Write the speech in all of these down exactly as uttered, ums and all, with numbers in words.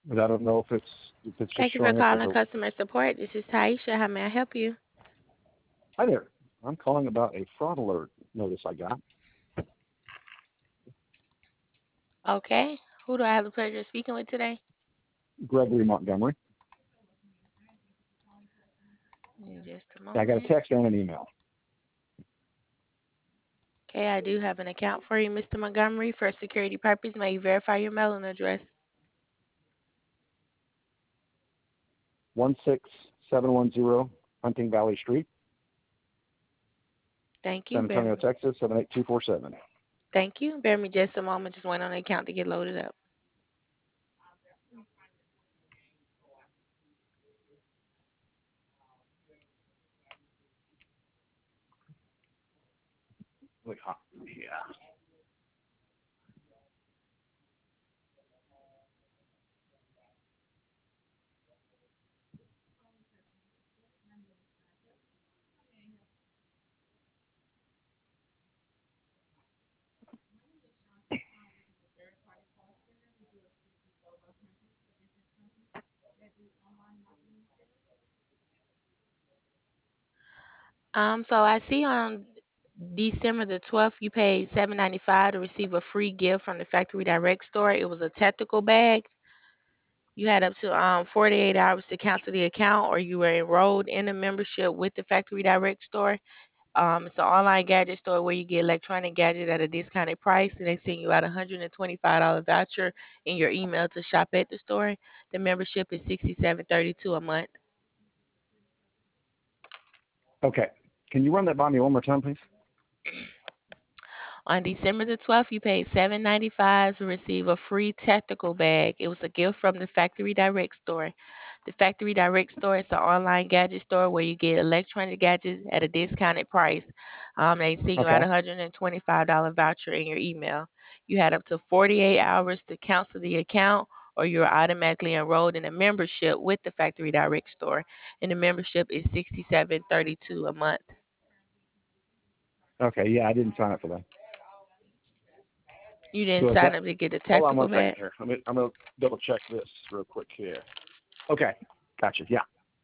but I don't know if it's if it's just Thank you for showing up as calling a customer support. This is Taisha. How may I help you? hi there. I'm calling about a fraud alert notice I got. Okay. Who do I have the pleasure of speaking with today? Gregory Montgomery. In just a I got a moment. text and an email. Okay, I do have an account for you, Mister Montgomery. For security purpose, may you verify your mailing address? One six seven one zero Hunting Valley Street, Thank you. San Bear Antonio, me. Texas seven eight two four seven. Thank you. Bear me just a moment. Just wait on the account to get loaded up. Wait, huh, yeah. Um, so I see on December the twelfth, you paid seven ninety five to receive a free gift from the Factory Direct store. It was a tactical bag. You had up to um forty-eight hours to cancel the account, or you were enrolled in a membership with the Factory Direct store. Um, it's an online gadget store where you get electronic gadgets at a discounted price, and they send you out a one hundred twenty-five dollars voucher in your email to shop at the store. The membership is sixty-seven thirty-two a month. Okay. Can you run that by me one more time, please? On December the twelfth, you paid seven ninety-five to receive a free tactical bag. It was a gift from the Factory Direct store. The Factory Direct store is an online gadget store where you get electronic gadgets at a discounted price. Um, they send you out Okay. a one hundred twenty-five dollars voucher in your email. You had up to forty-eight hours to cancel the account, or you're automatically enrolled in a membership with the Factory Direct store. And the membership is sixty-seven thirty-two a month. Okay. Yeah, I didn't sign up for that. You didn't So is sign that? up to get a Hold on tactical one second bag? here. I'm gonna, I'm gonna double check this real quick here. Okay. Gotcha. Yeah.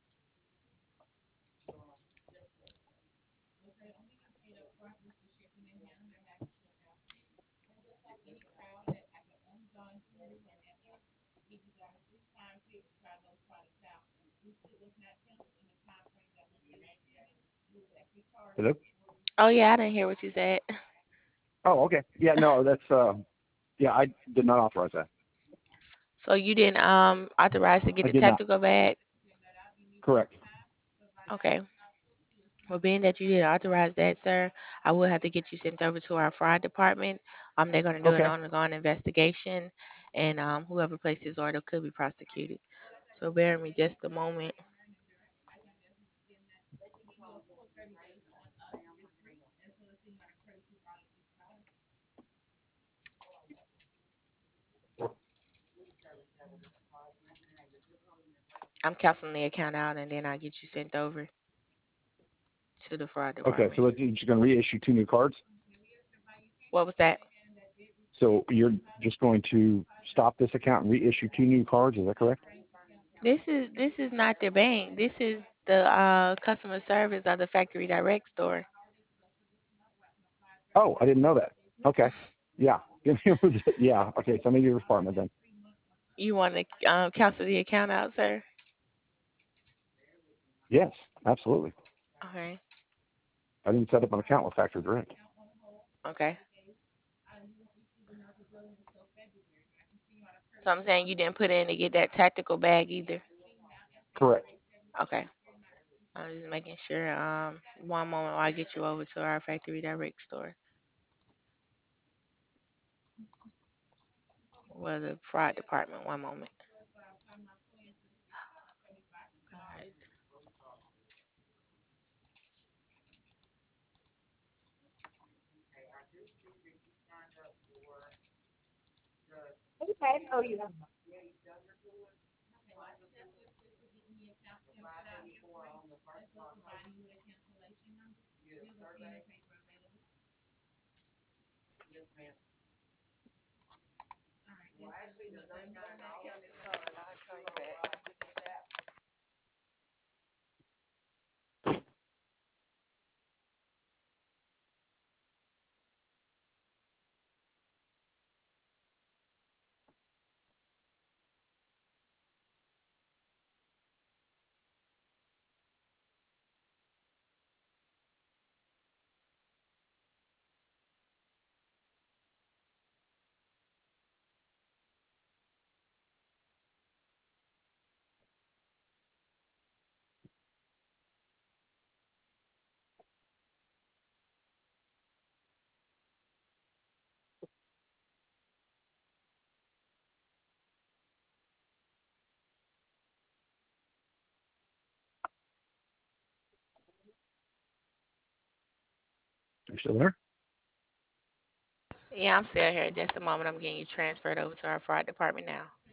Hello. Oh yeah, I didn't hear what you said. Oh, okay. Yeah. No, that's uh. Yeah, I did not authorize that. So you didn't um authorize to get I the did not. tactical bag? Correct. Okay. Well, being that you didn't authorize that, sir, I will have to get you sent over to our fraud department. Um, they're going to do an Okay. ongoing investigation, and um, whoever placed this order could be prosecuted. So bear with me just a moment. I'm canceling the account out, and then I'll get you sent over to the fraud Okay. department. So you're just going to reissue two new cards. What was that? So you're just going to stop this account and reissue two new cards. Is that correct? This is this is not the bank. This is the uh, customer service of the Factory Direct store. Oh, I didn't know that. Okay. Yeah. Yeah. Okay. So maybe your department then. You want to um, cancel the account out, sir? Yes. Absolutely. Okay. I didn't set up an account with Factory Direct. Okay. So I'm saying you didn't put in to get that tactical bag either. Correct. Okay. I'm just making sure. Um, one moment while I get you over to our Factory Direct store. Well, the fraud department. One moment. All right. You still there? Yeah, I'm still here. Just a moment. I'm getting you transferred over to our fraud department now.